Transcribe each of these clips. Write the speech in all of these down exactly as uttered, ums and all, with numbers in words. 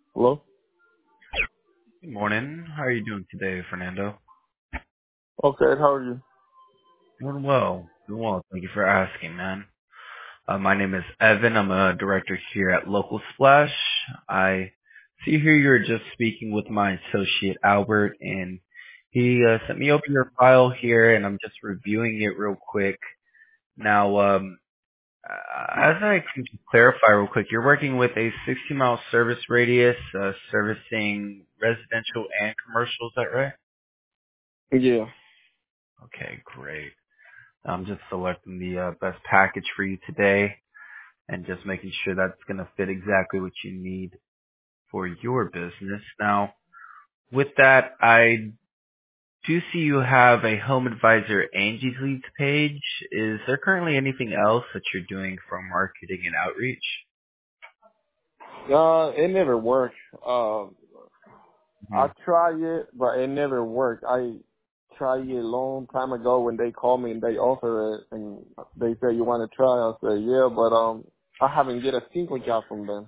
Hello? Good morning. How are you doing today, Fernando? Okay, how are you? Doing well. Doing well. Thank you for asking, man. Uh, my name is Evan. I'm a director here at Local Splash. I see here you're just speaking with my associate Albert, and he uh, sent me over your file here, and I'm just reviewing it real quick. Now, um, uh, as I can clarify real quick, you're working with a sixty mile service radius, uh, servicing residential and commercial. Is that right? Yeah. Okay, great. I'm just selecting the uh, best package for you today and just making sure that's going to fit exactly what you need for your business. Now, with that, I do see you have a Home Advisor Angie's Leads page. Is there currently anything else that you're doing for marketing and outreach? Uh, it never worked. Uh, Hmm. I tried it, but it never worked. I tried it a long time ago when they called me and they offered it, and they said, you want to try? I said, yeah, but um, I haven't get a single job from them.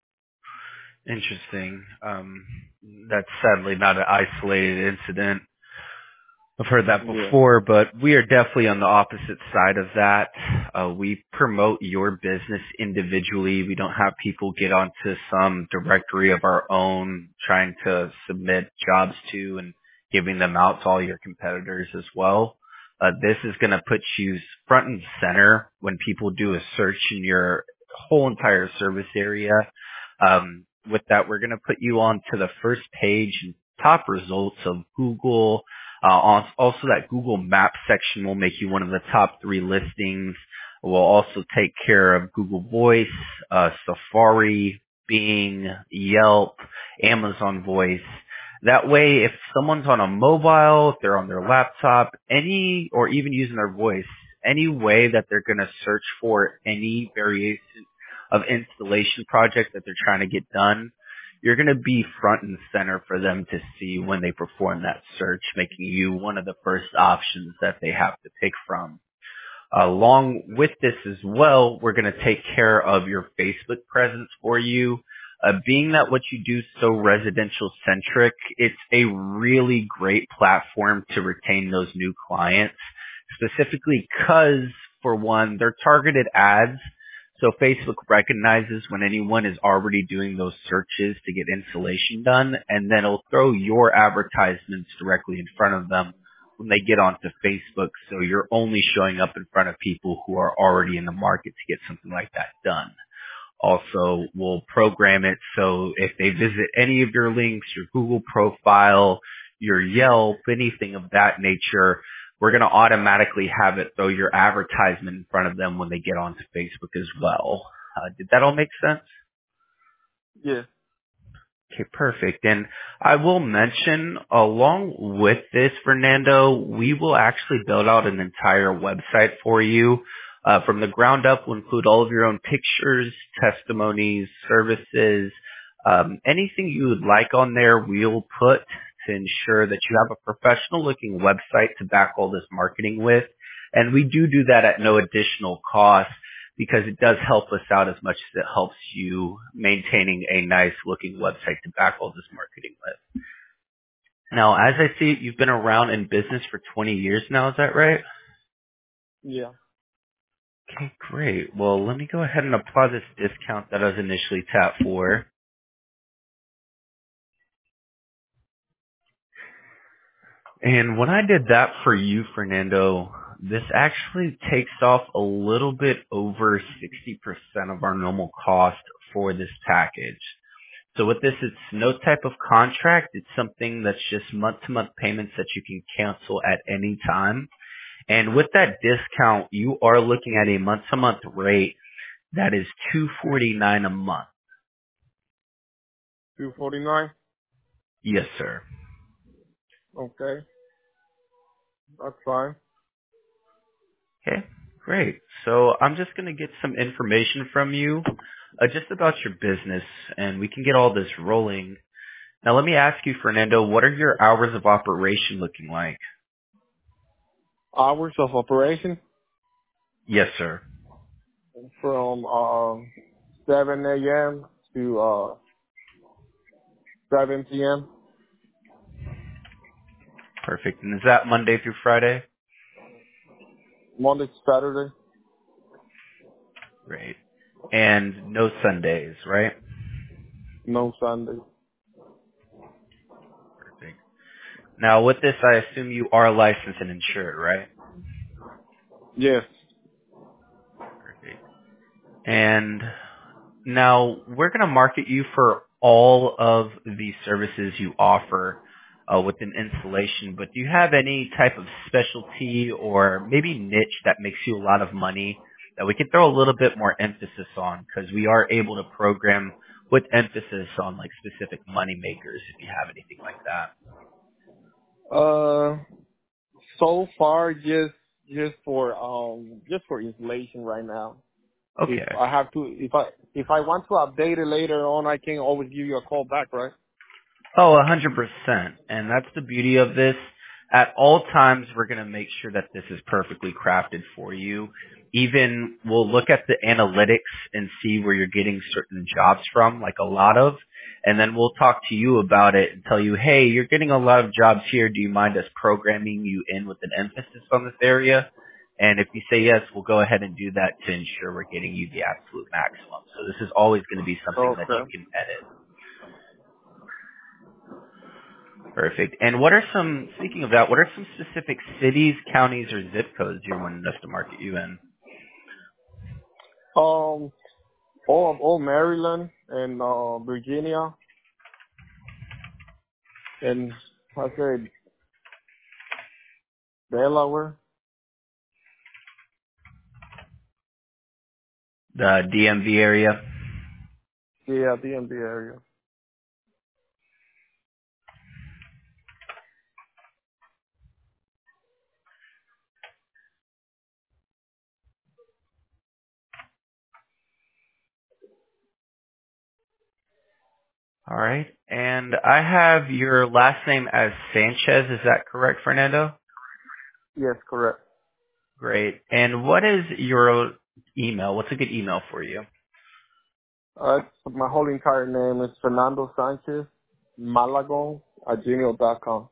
Interesting. Um, that's sadly not an isolated incident. I've heard that Yeah. before, but we are definitely on the opposite side of that. Uh, we promote your business individually. We don't have people get onto some directory of our own trying to submit jobs to and giving them out to all your competitors as well. Uh, this is going to put you front and center when people do a search in your whole entire service area. Um, with that, we're going to put you on to the first page and top results of Google, uh, al- also, that Google Maps section will make you one of the top three listings. We'll also take care of Google Voice, uh, Safari, Bing, Yelp, Amazon Voice. That way, if someone's on a mobile, if they're on their laptop, any, or even using their voice, any way that they're going to search for any variation of installation project that they're trying to get done, you're going to be front and center for them to see when they perform that search, making you one of the first options that they have to pick from. Along with this as well, we're going to take care of your Facebook presence for you. Uh, being that what you do is so residential centric, it's a really great platform to retain those new clients, specifically because, for one, they're targeted ads. So Facebook recognizes when anyone is already doing those searches to get installation done, and then it'll throw your advertisements directly in front of them when they get onto Facebook, so you're only showing up in front of people who are already in the market to get something like that done. Also, we'll program it so if they visit any of your links, your Google profile, your Yelp, anything of that nature, we're going to automatically have it throw your advertisement in front of them when they get onto Facebook as well. Uh, did that all make sense? Yeah. Okay, perfect. And I will mention, along with this, Fernando, we will actually build out an entire website for you. Uh, from the ground up, will include all of your own pictures, testimonies, services, um, anything you would like on there, we'll put to ensure that you have a professional looking website to back all this marketing with. And we do do that at no additional cost, because it does help us out as much as it helps you maintaining a nice looking website to back all this marketing with. Now, as I see it, you've been around in business for twenty years now, is that right? Yeah. Okay, great. Well, let me go ahead and apply this discount that I was initially tapped for. And when I did that for you, Fernando, this actually takes off a little bit over sixty percent of our normal cost for this package. So with this, it's no type of contract. It's something that's just month-to-month payments that you can cancel at any time. And with that discount, you are looking at a month-to-month rate that is two forty-nine a month. two forty-nine? Yes, sir. Okay. That's fine. Okay, great. So I'm just going to get some information from you uh, just about your business, and we can get all this rolling. Now, let me ask you, Fernando, what are your hours of operation looking like? Hours of operation Yes, sir. from um seven a m to uh seven P M Perfect. And is that Monday through Friday? Monday to Saturday. Great. And no Sundays, right? No Sunday. Perfect. Now with this, I assume you are licensed and insured, right? Yes. Perfect. And now we're going to market you for all of the services you offer uh, within installation, but do you have any type of specialty or maybe niche that makes you a lot of money that we could throw a little bit more emphasis on? Because we are able to program with emphasis on like specific money makers if you have anything like that. Uh, so far, just just for um just for installation right now. If Okay. I have to, if I if I want to update it later on, I can always give you a call back, right? Oh, a hundred percent. And that's the beauty of this. At all times, we're going to make sure that this is perfectly crafted for you. Even we'll look at the analytics and see where you're getting certain jobs from, like a lot of, and then we'll talk to you about it and tell you, hey, you're getting a lot of jobs here. Do you mind us programming you in with an emphasis on this area? And if you say yes, we'll go ahead and do that to ensure we're getting you the absolute maximum. So this is always going to be something that you Okay. can edit. Perfect. And what are some, speaking of that, what are some specific cities, counties, or zip codes you're wanting us to market you in? Um, all all Maryland and uh Virginia and I said Delaware. The D M V area? Yeah, D M V area. All right. And I have your last name as Sanchez. Is that correct, Fernando? Yes, correct. Great. And what is your email? What's a good email for you? Uh, it's- my whole entire name is Fernando Sanchez Malagon at gmail dot com.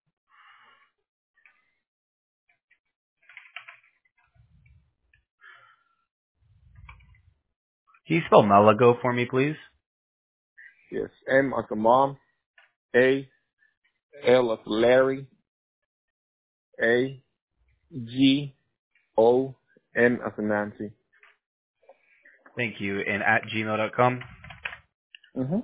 Can you spell Malago for me, please? Yes, M as a mom, A, L as Larry, A, G, O, N as in Nancy. Thank you. And at gmail dot com? Mm-hmm.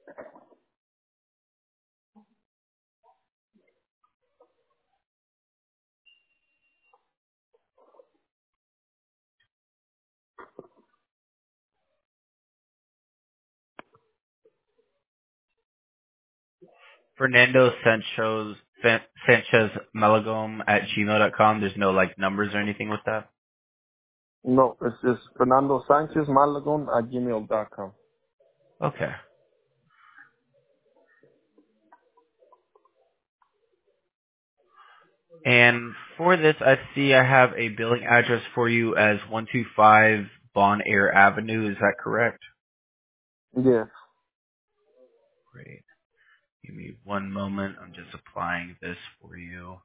Fernando Sanchez, Sanchez Malagom at gmail dot com. There's no like numbers or anything with that? No, it's just Fernando Sanchez Malagon at gmail dot com. Okay. And for this, I see I have a billing address for you as one two five Bon Air Avenue. Is that correct? Yes. Great. Give me one moment. I'm just applying this for you.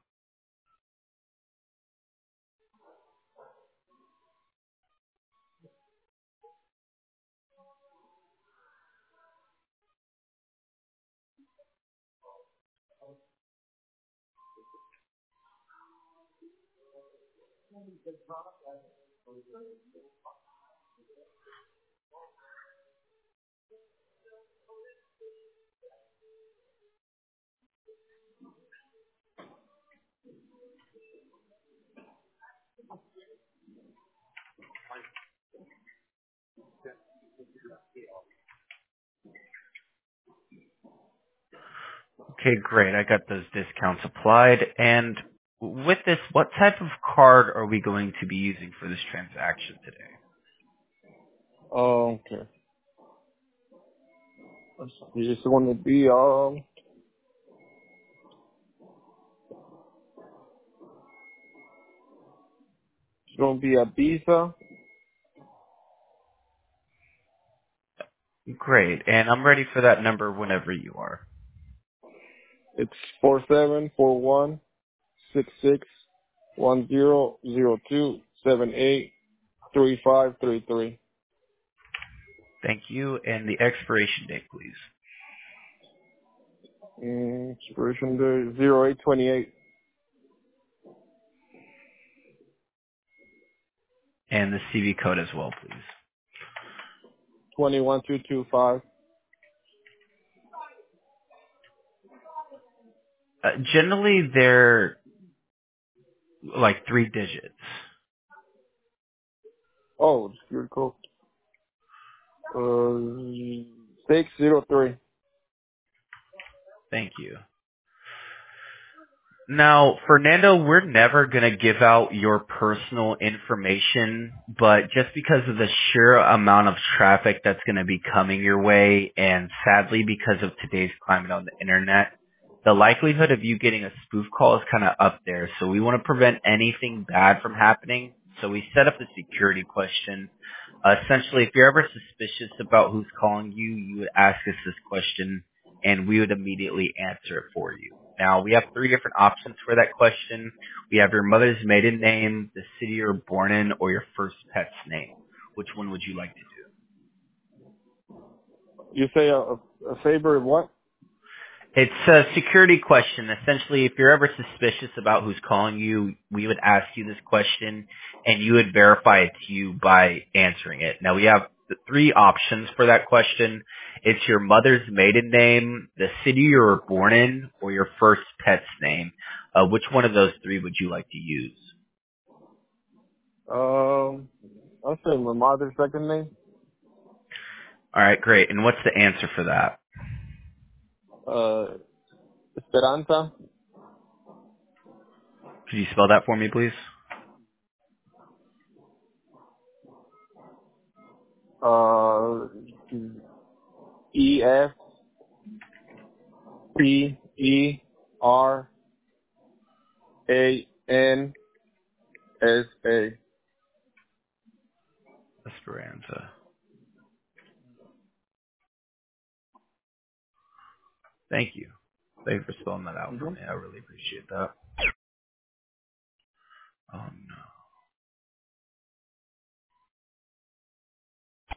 Okay, great. I got those discounts applied. And with this, what type of card are we going to be using for this transaction today? Oh, okay. It's going to be um, it's going to be a Visa. Great. And I'm ready for that number whenever you are. It's four seven four one six six one zero zero two seven eight three five three three. Thank you. And the expiration date, please. Mm, expiration date zero eight twenty eight. And the C V code as well, please. Twenty one two two five. Uh, generally, they're like three digits. Oh, security code. Uh, six zero three. Thank you. Now, Fernando, we're never going to give out your personal information, but just because of the sheer amount of traffic that's going to be coming your way, and sadly because of today's climate on the internet, the likelihood of you getting a spoof call is kind of up there. So we want to prevent anything bad from happening. So we set up the security question. Uh, essentially, if you're ever suspicious about who's calling you, you would ask us this question, and we would immediately answer it for you. Now, we have three different options for that question. We have your mother's maiden name, the city you were born in, or your first pet's name. Which one would you like to do? You say a, a favor of what? It's a security question. Essentially, if you're ever suspicious about who's calling you, we would ask you this question, and you would verify it's you by answering it. Now, we have the three options for that question. It's your mother's maiden name, the city you were born in, or your first pet's name. Uh, which one of those three would you like to use? Um, I'll say my mother's second name. All right, great. And what's the answer for that? Uh, Esperanza. Could you spell that for me, please? Uh, E S P E R A N S A. Esperanza. Thank you. Thank you for spelling that out for Mm-hmm. me. I really appreciate that. Oh, no.